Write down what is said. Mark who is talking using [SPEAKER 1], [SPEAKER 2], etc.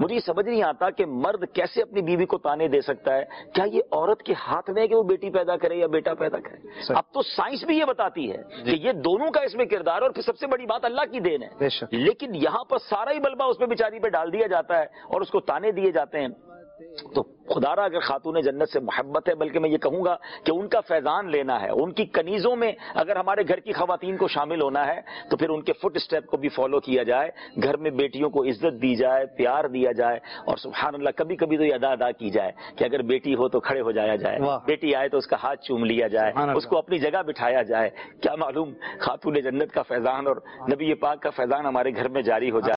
[SPEAKER 1] मुझे ये समझ नहीं आता कि मर्द कैसे अपनी बीवी को ताने दे सकता है। क्या ये औरत के हाथ में है कि वो बेटी पैदा करे या बेटा पैदा करे? अब तो साइंस भी ये बताती है कि ये दोनों का इसमें किरदार है, और फिर सबसे बड़ी बात अल्लाह की देन है। लेकिन यहां पर सारा ही बलबा उस पर बेचारी पे डाल दिया जाता है और उसको ताने दिए जाते हैं। तो खुदारा अगर खातून जन्नत से मोहब्बत है, बल्कि मैं ये कहूंगा कि उनका फैजान लेना है, उनकी कनीजों में अगर हमारे घर की खवातीन को शामिल होना है तो फिर उनके फुट स्टेप को भी फॉलो किया जाए, घर में बेटियों को इज्जत दी जाए, प्यार दिया जाए, और सुभान अल्लाह कभी कभी तो ये अदा की जाए कि अगर बेटी हो तो खड़े हो जाया जाए, बेटी आए तो उसका हाथ चूम लिया जाए, उसको अपनी जगह बिठाया जाए। क्या मालूम खातून जन्नत का फैजान और नबी पाक का फैजान हमारे घर में जारी हो जाए।